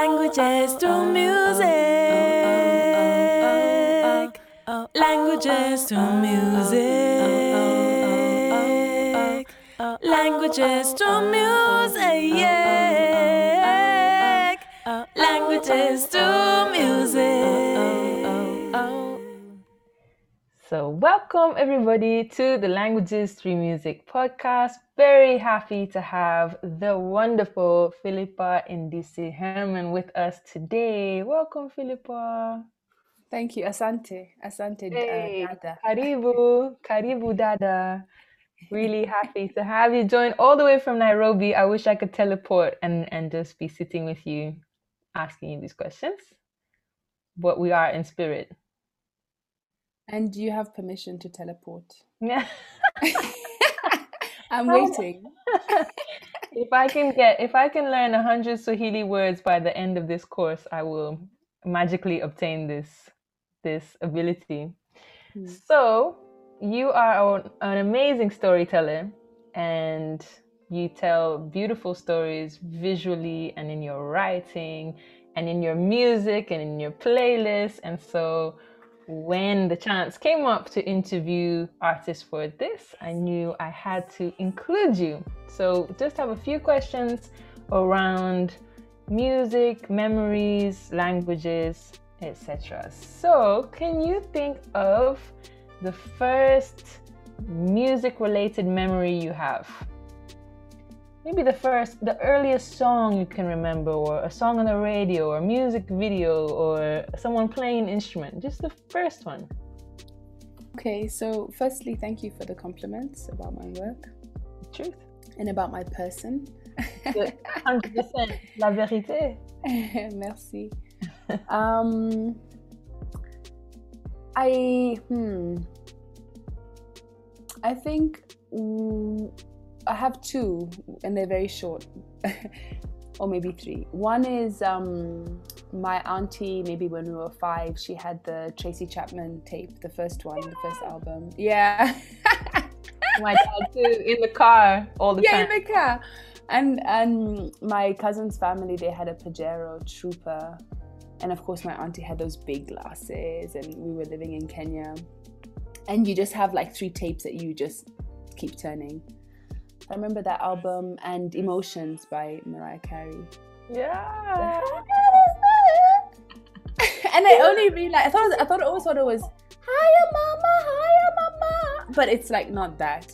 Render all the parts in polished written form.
Languages through music. Languages through music. Languages through music. Languages through music. So welcome everybody to the Languages Through Music podcast. Very happy to have the wonderful Philippa Ndisi Herman with us today. Welcome, Philippa. Thank you. Asante. Asante, Hey, Dada. Karibu Dada. Really happy to have you join all the way from Nairobi. I wish I could teleport and just be sitting with you asking you these questions. But we are in spirit. And you have permission to teleport. Yeah. I'm waiting. If I can learn 100 Swahili words by the end of this course, I will magically obtain this ability. So you are an amazing storyteller, and you tell beautiful stories visually and in your writing and in your music and in your playlist. And so when the chance came up to interview artists for this, I knew I had to include you. So just have a few questions around music, memories, languages, etc. So can you think of the first music-related memory you have? Maybe the earliest song you can remember, or a song on the radio, or a music video, or someone playing an instrument. Just the first one. Okay, so firstly, thank you for the compliments about my work. Truth. And about my person. 100%. La vérité. Merci. I think I have two, and they're very short, or maybe three. One is my auntie, maybe when we were 5, she had the Tracy Chapman tape, the first one, the first album. Yeah. My dad too, in the car all the time. Yeah, in the car. And my cousin's family, they had a Pajero Trooper. And of course, my auntie had those big glasses, and we were living in Kenya. And you just have like 3 tapes that you just keep turning. I remember that album and Emotions by Mariah Carey. Yeah. And I only realized, I always thought it was Hiya Mama, but it's like not that.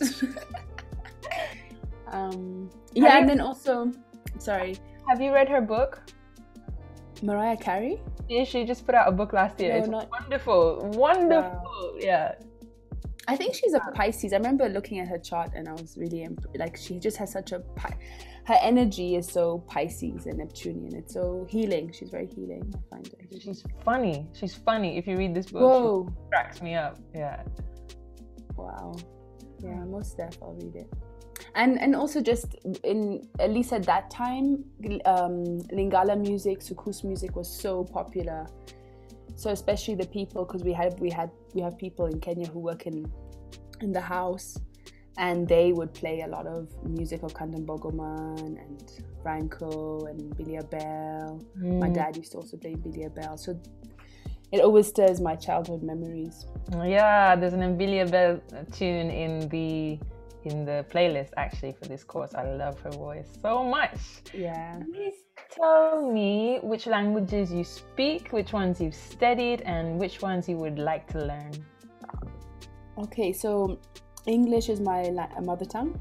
Yeah, and then also, sorry. Have you read her book? Mariah Carey? Yeah, she just put out a book last year. No, it's wonderful. Wow. Yeah. I think she's a Pisces. I remember looking at her chart and I was really like, she just has such a her energy is so Pisces and Neptunian. It's so healing. She's very healing. I find it. She's funny. If you read this book, Whoa. She cracks me up. Yeah. Wow. Yeah, most def I'll read it. And also just in, at least at that time, Lingala music, Sukus music was so popular. So especially the people, because we have people in Kenya who work in the house, and they would play a lot of music of Kanda Bogoman and Franco and Billy Abel. My dad used to also play Billy Abel, so it always stirs my childhood memories. Yeah, there's an Billy Abel tune in the playlist actually for this course. I love her voice so much. Yeah. Please tell me which languages you speak, which ones you've studied, and which ones you would like to learn. Okay, so English is my mother tongue.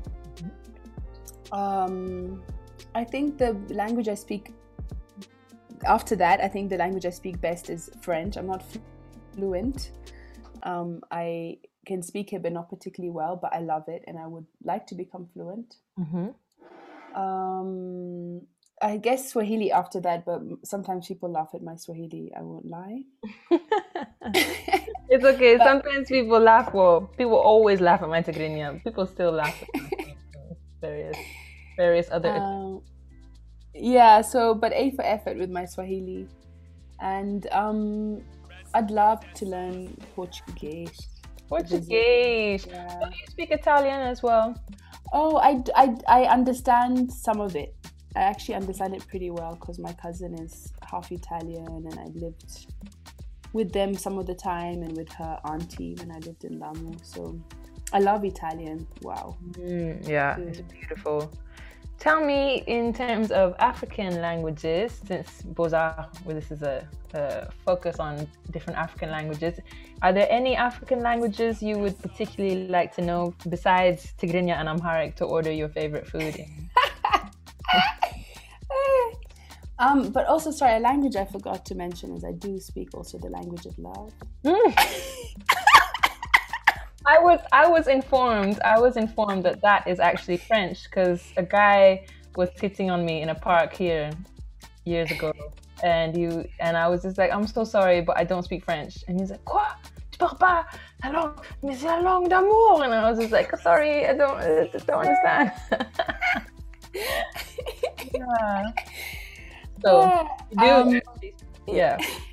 I think the language I speak after that, I think the language I speak best is French. I'm not fluent. I can speak it, but not particularly well, but I love it and I would like to become fluent. I guess Swahili after that, but sometimes people laugh at my Swahili, I won't lie. It's okay. Sometimes people laugh. Well, people always laugh at my Tigrinya. People still laugh at my various other. Yeah. So, but A for effort with my Swahili, and I'd love to learn Portuguese. Portuguese. Yeah. Do you speak Italian as well? Oh, I understand some of it. I actually understand it pretty well because my cousin is half Italian, and I lived with them some of the time, and with her auntie when I lived in Lamu. So I love Italian. Wow. Yeah, it's beautiful. Tell me, in terms of African languages, since Beaux-Arts, well, this is a focus on different African languages, are there any African languages you would particularly like to know besides Tigrinya and Amharic to order your favorite food in? But also, sorry, a language I forgot to mention is I do speak also the language of love. I was informed that is actually French, because a guy was hitting on me in a park here years ago, and I was just like, I'm so sorry, but I don't speak French. And he's like, Quoi? Tu parles pas la langue? Mais c'est la langue d'amour. And I was just like, sorry, I don't understand. Yeah. So yeah.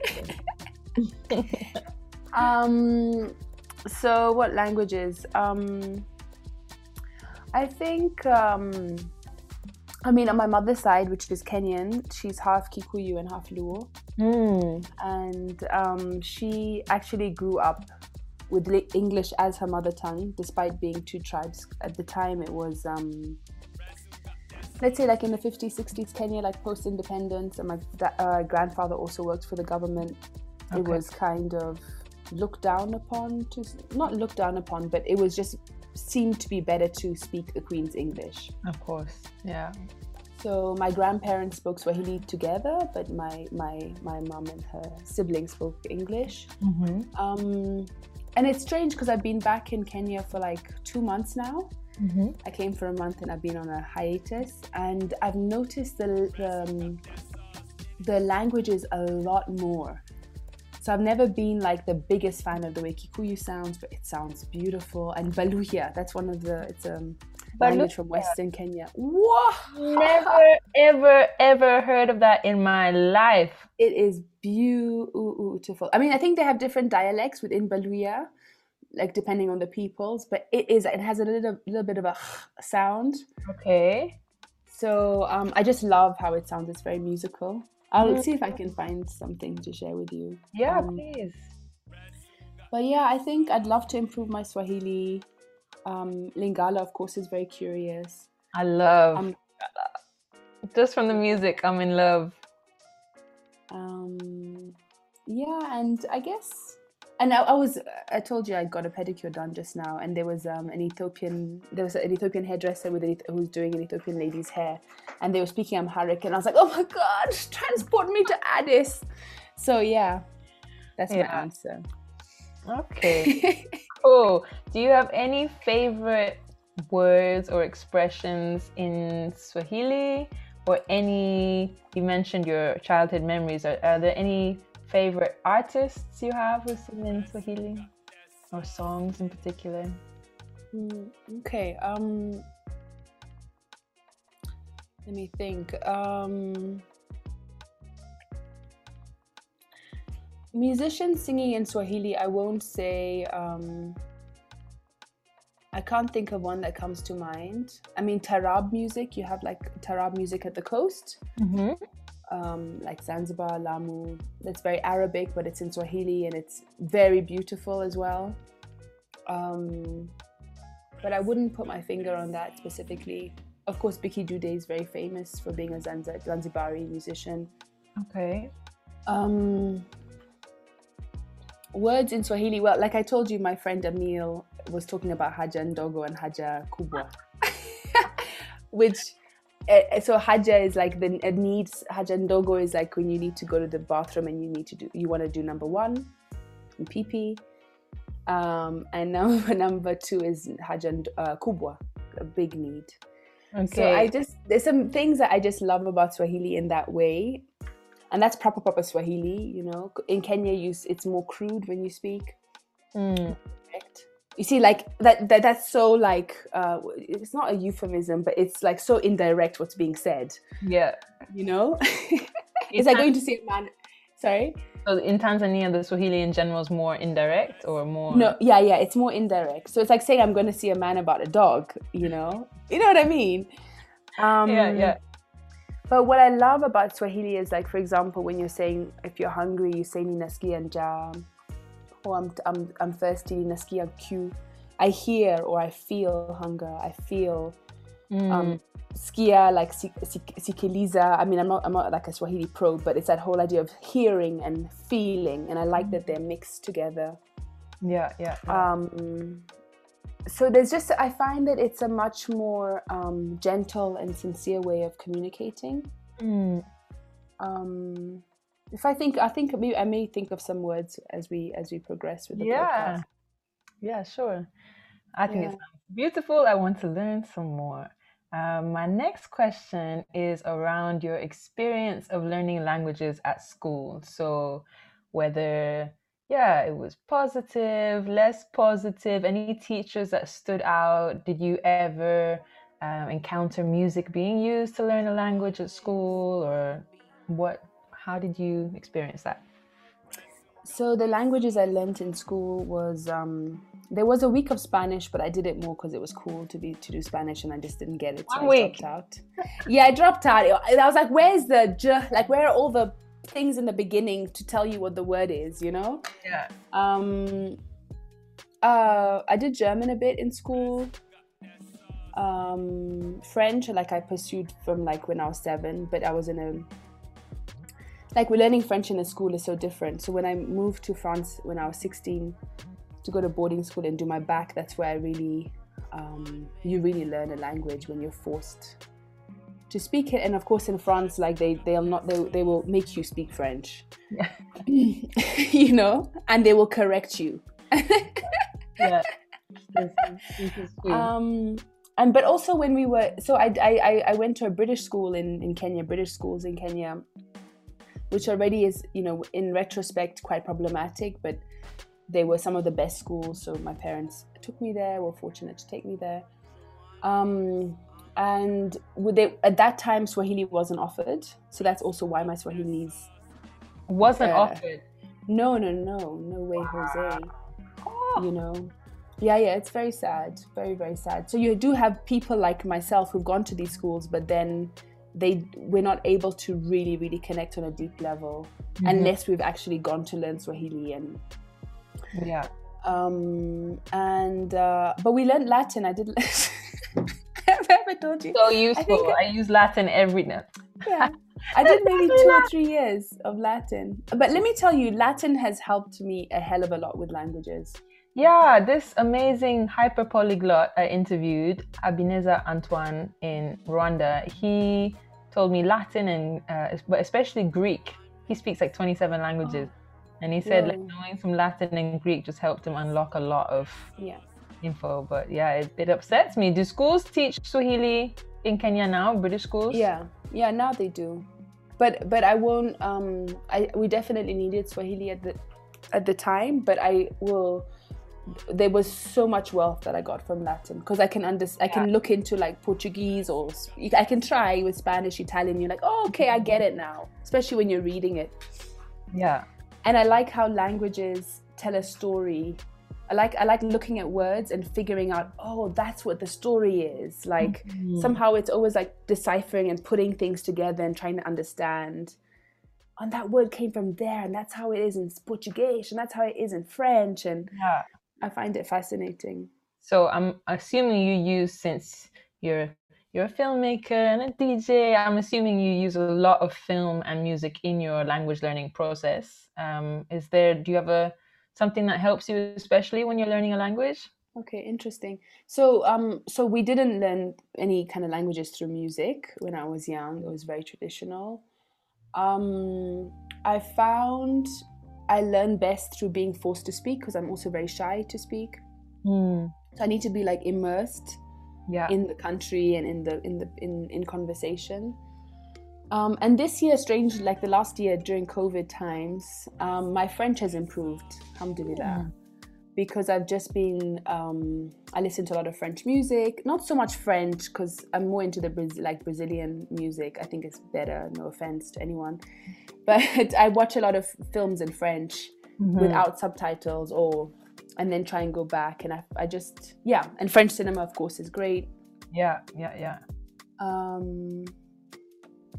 So what languages? I think I mean, on my mother's side, which is Kenyan, she's half Kikuyu and half Luo. And she actually grew up with English as her mother tongue, despite being two tribes. At the time, it was let's say like in the 50s, 60s Kenya, like post-independence, and my grandfather also worked for the government. Okay. It was kind of looked down upon, not looked down upon, but it was just seemed to be better to speak the Queen's English. Of course, yeah. So my grandparents spoke Swahili together, but my mom and her siblings spoke English. And it's strange because I've been back in Kenya for like 2 months now. I came for a month and I've been on a hiatus, and I've noticed the languages a lot more. So I've never been like the biggest fan of the way Kikuyu sounds, but it sounds beautiful. And Baluhya, that's one of it's a language from Western Kenya. Whoa! Never, ever heard of that in my life. It is beautiful. I mean, I think they have different dialects within Baluhya, like depending on the peoples, but it has a little bit of a sound. Okay. So I just love how it sounds. It's very musical. I'll see if I can find something to share with you. Yeah, please. But yeah, I think I'd love to improve my Swahili. Lingala, of course, is very curious. I love just from the music, I'm in love. Yeah, and I guess, and I told you I got a pedicure done just now, and there was an Ethiopian hairdresser who was doing an Ethiopian lady's hair, and they were speaking Amharic, and I was like, oh my God, transport me to Addis. So yeah, that's my answer. Okay. Cool. Do you have any favorite words or expressions in Swahili, or you mentioned your childhood memories, are there any favorite artists you have who sing in Swahili, or songs in particular? Okay. Let me think. Musicians singing in Swahili, I won't say, I can't think of one that comes to mind. I mean, Tarab music, you have like Tarab music at the coast, like Zanzibar, Lamu. That's very Arabic, but it's in Swahili, and it's very beautiful as well. But I wouldn't put my finger on that specifically. Of course, Biki Dude is very famous for being a Zanzibari musician. Okay. Words in Swahili, well, like I told you, my friend Emil was talking about Haja Ndogo and Haja Kubwa. Which, so Haja is like the needs, Haja Ndogo is like when you need to go to the bathroom and you want to do number 1, and pee-pee. And number 2 is Haja Kubwa, a big need. Okay. So there's some things that I just love about Swahili in that way. And that's proper Swahili, you know. In Kenya, it's more crude when you speak. Correct. You see, like that's so like it's not a euphemism, but it's like so indirect what's being said. Yeah. You know, it's like going to see a man. Sorry. So in Tanzania, the Swahili in general is more indirect, or more? No, yeah, it's more indirect. So it's like saying I'm going to see a man about a dog. You know what I mean? Yeah. But what I love about Swahili is, like, for example, when you're saying, if you're hungry, you say ninasikia njaa, or I'm thirsty, ninasikia kiu. I hear or I feel hunger. I feel skia, like sikiliza. I mean, I'm not like a Swahili pro, but it's that whole idea of hearing and feeling, and I like that they're mixed together. Yeah. So there's just, I find that it's a much more gentle and sincere way of communicating. If I think I may think of some words as we progress with the podcast. Yeah, sure. I think it sounds beautiful. I want to learn some more. My next question is around your experience of learning languages at school. So whether it was positive, less positive, any teachers that stood out? Did you ever encounter music being used to learn a language at school, or how did you experience that? So the languages I learned in school was, there was a week of Spanish, but I did it more because it was cool to do Spanish, and I just didn't get it, so I dropped out. Yeah, I dropped out. I was like, where's the j? Like, where are all the things in the beginning to tell you what the word is, you know? Yeah. I did German a bit in school. French, like, I pursued from like when I was 7, but I was we're learning French in a school is so different. So when I moved to France when I was 16 to go to boarding school and do my bac, that's where I really, you really learn a language when you're forced to speak it. And of course in France, like they will make you speak French, you know, and they will correct you. Yeah. But also when we were, so I went to a British school in Kenya, British schools in Kenya, which already is, you know, in retrospect quite problematic, but they were some of the best schools. So my parents took me there, were fortunate to take me there. And at that time, Swahili wasn't offered. So that's also why my Swahili's wasn't offered. No way, Jose. You know, yeah, it's very sad, very, very sad. So you do have people like myself who've gone to these schools, but then we're not able to really, really connect on a deep level unless we've actually gone to learn Swahili. And but we learned Latin. I did. Have I ever told you? So useful. I use Latin every night. Yeah. I did maybe 2 or 3 years of Latin. But let me tell you, Latin has helped me a hell of a lot with languages. Yeah, this amazing hyper polyglot I interviewed, Abineza Antoine in Rwanda, he told me Latin and but especially Greek. He speaks like 27 languages. And he said like knowing some Latin and Greek just helped him unlock a lot of info. But it upsets me. Do schools teach Swahili in Kenya now, British schools? Yeah, now they do. But I won't. We definitely needed Swahili at the time. But I will. There was so much wealth that I got from Latin because I can I can look into like Portuguese, or I can try with Spanish, Italian. You're like, oh, okay, I get it now. Especially when you're reading it. Yeah. And I like how languages tell a story. I like looking at words and figuring out, oh, that's what the story is. Like somehow it's always like deciphering and putting things together and trying to understand. And that word came from there, and that's how it is in Portuguese, and that's how it is in French. And I find it fascinating. So I'm assuming you use, since you're a filmmaker and a DJ, I'm assuming you use a lot of film and music in your language learning process. Do you have something that helps you, especially when you're learning a language? Okay, interesting. So we didn't learn any kind of languages through music when I was young. It was very traditional. I found I learn best through being forced to speak, because I'm also very shy to speak. So I need to be like immersed in the country and in conversation. And this year, strangely, like the last year during COVID times, my French has improved, alhamdulillah, because I've just been, I listen to a lot of French music, not so much French, because I'm more into the Brazilian music. I think it's better, no offense to anyone. But I watch a lot of films in French without subtitles, and then try and go back. And I just, and French cinema, of course, is great.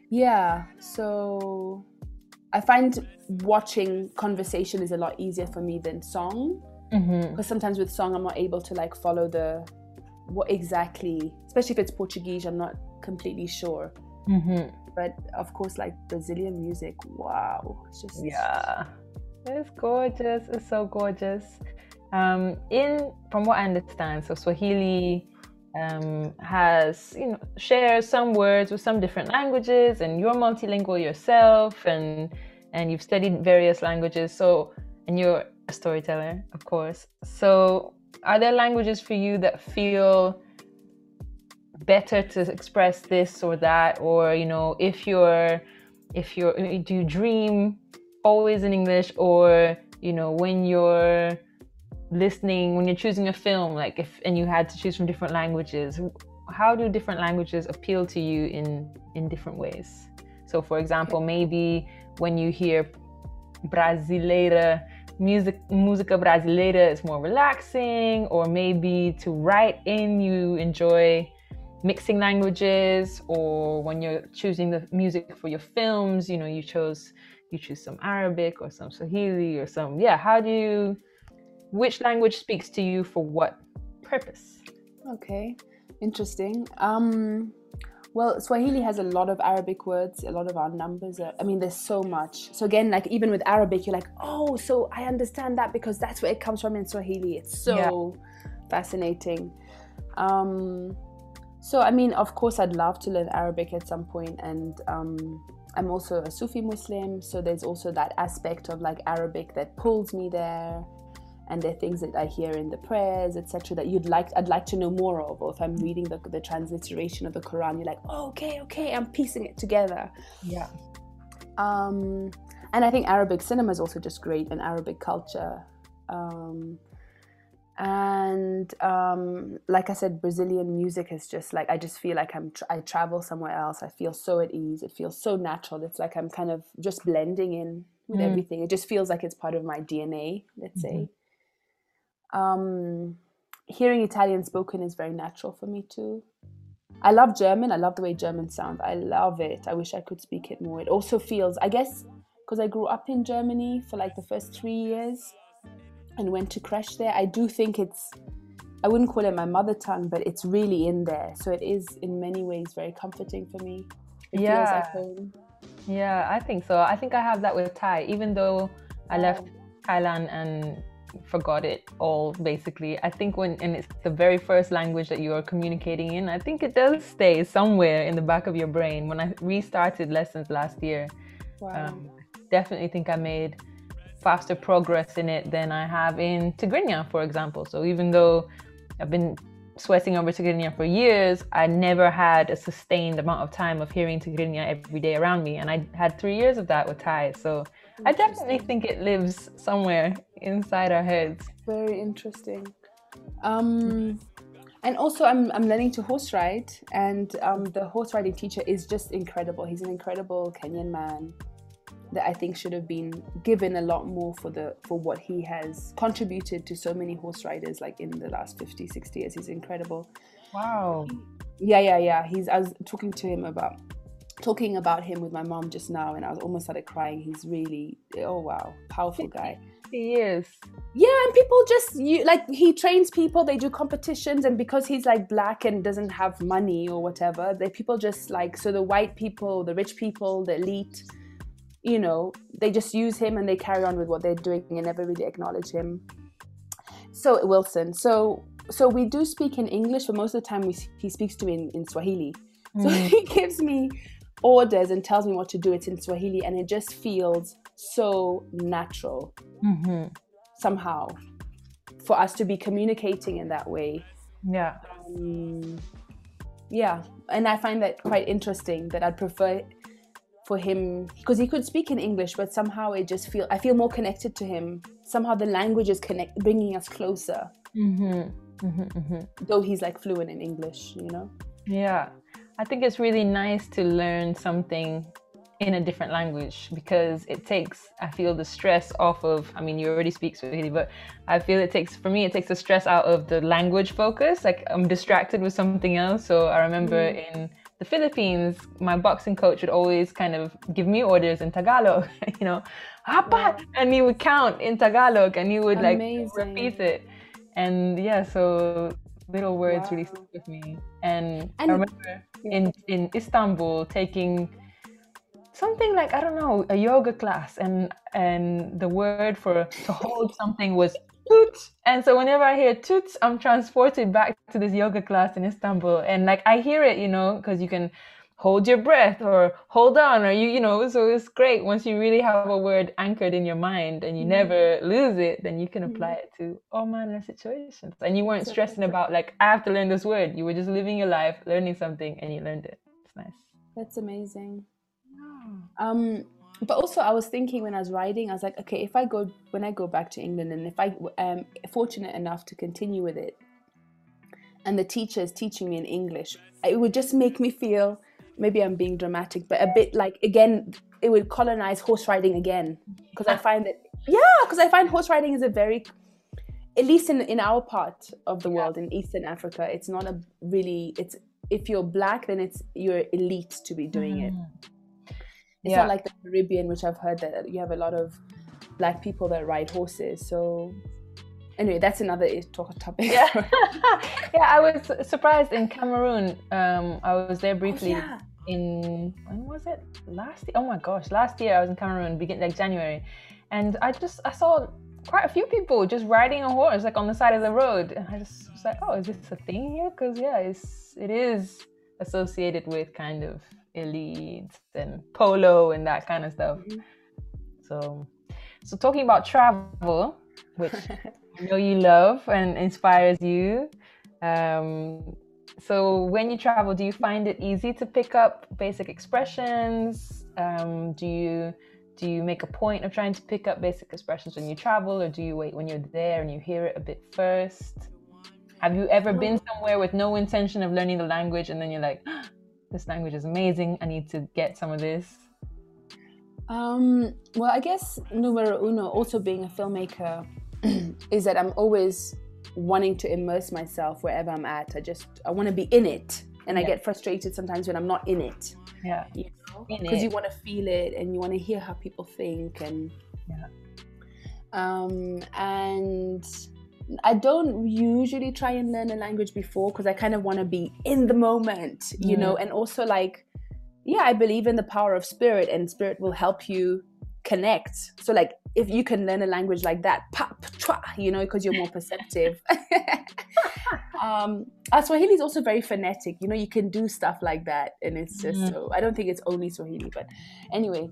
Yeah, so I find watching conversation is a lot easier for me than song, because sometimes with song I'm not able to like follow what exactly, especially if it's Portuguese, I'm not completely sure. But of course, like Brazilian music, wow, it's just it's gorgeous. It's so gorgeous. From what I understand, so Swahili has, shares some words with some different languages, and you're multilingual yourself, and you've studied various languages. So, and you're a storyteller, of course. So, are there languages for you that feel better to express this or that, or if you're do you dream always in English, or when you're listening, when you're choosing a film, like and you had to choose from different languages, how do different languages appeal to you in different ways? So for example, maybe when you hear brasileira música brasileira, is more relaxing, or maybe to write in you enjoy mixing languages, or when you're choosing the music for your films, you choose some Arabic or some Swahili or some, which language speaks to you for what purpose? Okay, interesting. Well, Swahili has a lot of Arabic words, a lot of our numbers. There's so much. So again, like even with Arabic, you're like, oh, so I understand that because that's where it comes from in Swahili. It's so fascinating. So, of course, I'd love to learn Arabic at some point, and I'm also a Sufi Muslim, so there's also that aspect of like Arabic that pulls me there, and there are things that I hear in the prayers, etc., that I'd like to know more of. Or if I'm reading the transliteration of the Quran, you're like, oh, okay, I'm piecing it together. Yeah. And I think Arabic cinema is also just great, and Arabic culture. Like I said, Brazilian music is just like, I just feel like I travel somewhere else. I feel so at ease. It feels so natural. It's like I'm kind of just blending in with everything. It just feels like it's part of my DNA, let's say. Hearing Italian spoken is very natural for me too. I love German. I love the way German sounds. I love it. I wish I could speak it more. It also feels, I guess, because I grew up in Germany for like the first 3 years and went to creche there, I do think I wouldn't call it my mother tongue, but it's really in there. So it is in many ways very comforting for me. It feels like home. Yeah, I think so. I think I have that with Thai, even though I left Thailand and forgot it all, basically. I think and it's the very first language that you are communicating in, I think it does stay somewhere in the back of your brain. When I restarted lessons last year, definitely think I made faster progress in it than I have in Tigrinya, for example. So even though I've been sweating over Tigrinya for years, I never had a sustained amount of time of hearing Tigrinya every day around me. And I had 3 years of that with Thai. So I definitely think it lives somewhere inside our heads. Very interesting. And also I'm learning to horse ride, and the horse riding teacher is just incredible. He's an incredible Kenyan man that I think should have been given a lot more for what he has contributed to so many horse riders, like in the last 50, 60 years. He's incredible. Wow. Yeah. I was talking about him with my mom just now, and I almost started crying. He's really, oh wow, powerful guy. He is. Yeah, and people he trains people, they do competitions, and because he's like black and doesn't have money or whatever, people just like, so the white people, the rich people, the elite, they just use him and they carry on with what they're doing and never really acknowledge him. So Wilson, so we do speak in English, but most of the time he speaks to me in Swahili. So he gives me orders and tells me what to do. It's in Swahili, and it just feels so natural somehow for us to be communicating in that way. Yeah. And I find that quite interesting, that I'd prefer for him, because he could speak in English, but somehow I feel more connected to him. Somehow the language is bringing us closer. Though he's like fluent in English, Yeah, I think it's really nice to learn something in a different language, because it takes, I feel, the stress off of, you already speak Swahili, but I feel it takes the stress out of the language focus. Like I'm distracted with something else. So I remember in the Philippines, my boxing coach would always kind of give me orders in Tagalog, you know, "Apat!" And he would count in Tagalog and he would like repeat it. And yeah, so little words really stick with me. And I remember in Istanbul taking something like, I don't know, a yoga class, and the word for to hold something was toot. And so whenever I hear toots, I'm transported back to this yoga class in Istanbul. And like I hear it, you know, because you can hold your breath or hold on, or you know, so it's great once you really have a word anchored in your mind and you never lose it, then you can apply it to all manner of situations. And you weren't stressing about like, I have to learn this word. You were just living your life, learning something, and you learned it. It's nice. That's amazing. But also I was thinking when I was writing, I was like, okay, when I go back to England, and if I am fortunate enough to continue with it, and the teacher is teaching me in English, it would just make me feel, maybe I'm being dramatic, but a bit like, again, it would colonize horse riding again. Because I find horse riding is a very, at least in our part of the world, in Eastern Africa, it's not a really, it's, if you're black, then you're elite to be doing it. It's not like the Caribbean, which I've heard that you have a lot of black people that ride horses. So anyway, that's another topic. Yeah, I was surprised in Cameroon. I was there briefly when was it? Last year? Oh my gosh, last year I was in Cameroon, like January. And I saw quite a few people just riding a horse like on the side of the road. And I just was like, oh, is this a thing here? Because it is associated with kind of elites and polo and that kind of stuff. So talking about travel, which I know you love and inspires you. So when you travel, do you find it easy to pick up basic expressions? Do you make a point of trying to pick up basic expressions when you travel, or do you wait when you're there and you hear it a bit first? Have you ever been somewhere with no intention of learning the language, and then you're like, this language is amazing, I need to get some of this? Well, I guess numero uno, also being a filmmaker, is that I'm always wanting to immerse myself wherever I'm at. I want to be in it, and I get frustrated sometimes when I'm not in it. Yeah, you know, because you want to feel it and you want to hear how people think, and and I don't usually try and learn a language before, because I kind of want to be in the moment, you know, and also like, I believe in the power of spirit, and spirit will help you connect. So like, if you can learn a language like that, pop, chwa, you know, because you're more perceptive. Swahili is also very phonetic, you know, you can do stuff like that, and it's just so, I don't think it's only Swahili, but anyway.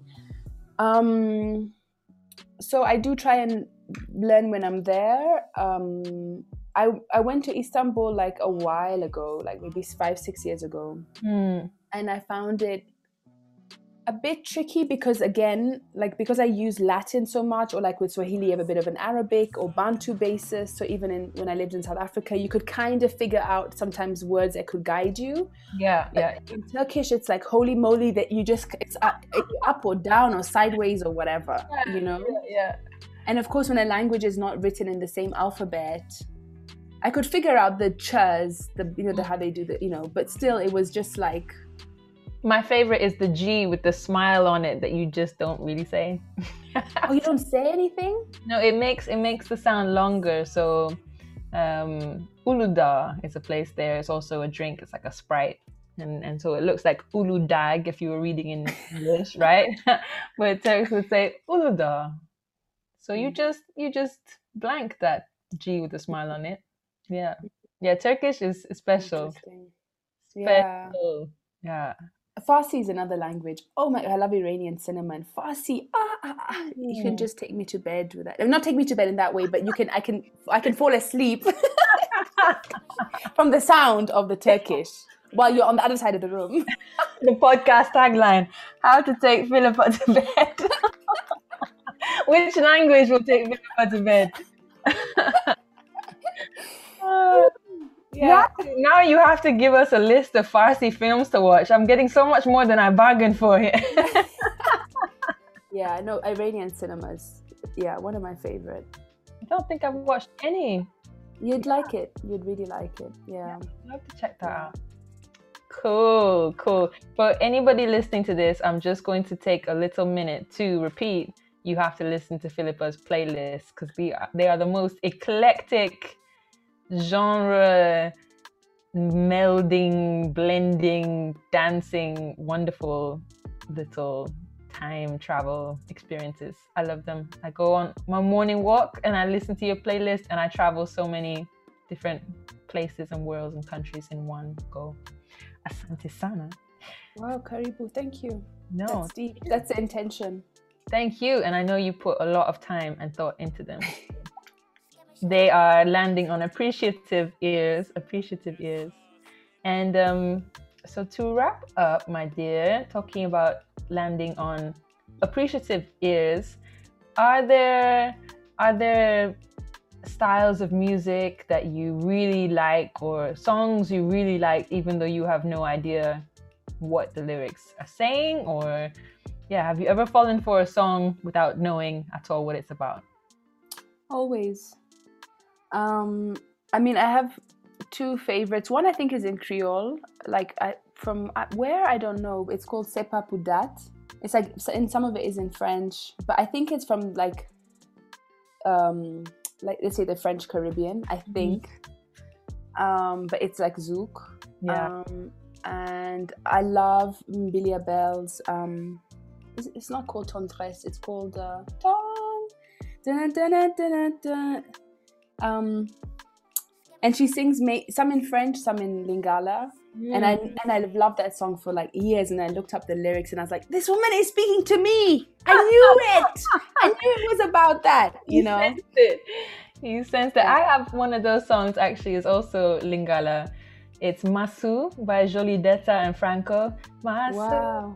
So I do try and learn when I'm there. I went to Istanbul like a while ago, like maybe 5-6 years ago, and I found it a bit tricky because, again, like because I use Latin so much, or like with Swahili you have a bit of an Arabic or Bantu basis. So even when I lived in South Africa, you could kind of figure out sometimes words that could guide you. In Turkish, it's like holy moly that it's up or down or sideways or whatever, you know. And of course, when a language is not written in the same alphabet, I could figure out the ch's, how they do the, you know, but still it was just like. My favorite is the G with the smile on it that you just don't really say. Oh, you don't say anything? No, it makes the sound longer. So Uludağ is a place there. It's also a drink. It's like a Sprite. And so it looks like Uludag if you were reading in English, right? But Turks would say Uludağ. So you just blank that G with a smile on it. Yeah. Turkish is special. Special. Yeah. Farsi is another language. Oh my, I love Iranian cinema, and Farsi. You can just take me to bed with that. Not take me to bed in that way, but I can fall asleep from the sound of the Turkish while you're on the other side of the room. The podcast tagline: How to take Philippa to bed. Which language will take Philippa to bed? Now you have to give us a list of Farsi films to watch. I'm getting so much more than I bargained for here. Yeah, no, Iranian cinemas. Yeah, one of my favorite. I don't think I've watched any. You'd like it. You'd really like it. Yeah. I'd love to check that out. Cool. For anybody listening to this, I'm just going to take a little minute to repeat. You have to listen to Philippa's playlist because they are the most eclectic genre melding, blending, dancing, wonderful little time travel experiences. I love them. I go on my morning walk and I listen to your playlist and I travel so many different places and worlds and countries in one go. Asante sana. Wow, Karibu, thank you. No, that's deep. That's the intention. Thank you. And I know you put a lot of time and thought into them. They are landing on appreciative ears. And so to wrap up, my dear, talking about landing on appreciative ears, are there styles of music that you really like or songs you really like even though you have no idea what the lyrics are saying? Or have you ever fallen for a song without knowing at all what it's about? Always. I mean, I have two favorites. One I think is in Creole, like from where I don't know. It's called C'est pas pour date. It's like, and some of it is in French, but I think it's from like let's say the French Caribbean, I think. But it's like zouk. Yeah. And I love Bilia Bell's. It's not called Tendresse. It's called and she sings some in French, some in Lingala. And I loved that song for like years, and I looked up the lyrics and I was like, this woman is speaking to me. I knew it. I knew it was about that, you know. You sensed it. I have one of those songs actually, is also Lingala. It's Masu by Jolie Detta and Franco. Masu. Wow.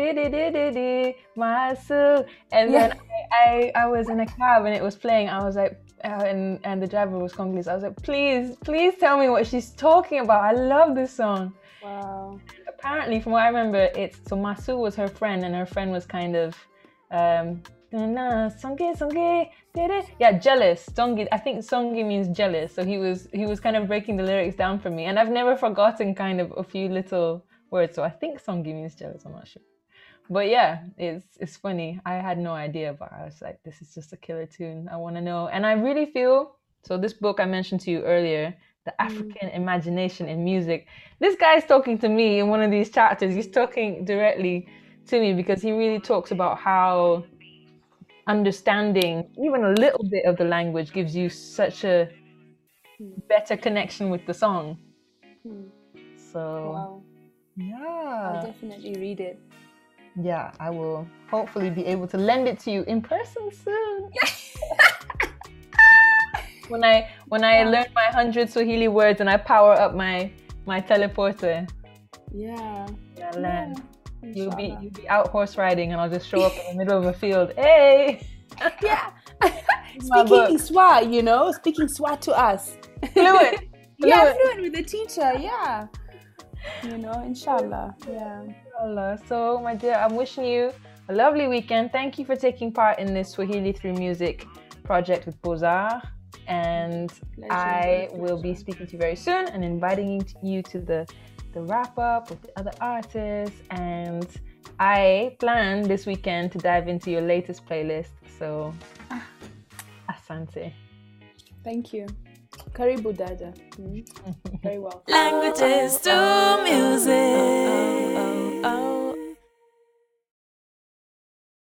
Masu. And then I was in a cab and it was playing. I was like, and the driver was Congolese. I was like, please tell me what she's talking about. I love this song. Wow. Apparently, from what I remember, so Masu was her friend, and her friend was kind of jealous. Songi, I think Songi means jealous. So he was kind of breaking the lyrics down for me, and I've never forgotten kind of a few little words. So I think Songi means jealous. I'm not sure. But yeah, it's funny. I had no idea, but I was like, this is just a killer tune. I want to know. And I really feel, so this book I mentioned to you earlier, The African Imagination in Music. This guy's talking to me in one of these chapters. He's talking directly to me because he really talks about how understanding even a little bit of the language gives you such a better connection with the song. So, wow. Yeah. I'll definitely read it. Yeah, I will hopefully be able to lend it to you in person soon. When I learn my 100 Swahili words and I power up my teleporter. Yeah. You'll be out horse riding and I'll just show up in the middle of a field. Hey! Yeah. Speaking Swa, you know, speaking Swa to us. Fluent. Yeah, fluent with the teacher, yeah. You know, inshallah. Yeah. Inshallah. So, my dear, I'm wishing you a lovely weekend. Thank you for taking part in this Swahili Through Music project with Beaux-Arts. And I will be speaking to you very soon and inviting you to the wrap up with the other artists. And I plan this weekend to dive into your latest playlist. So, asante. Thank you. Karibu Dada. Very well. Languages to music.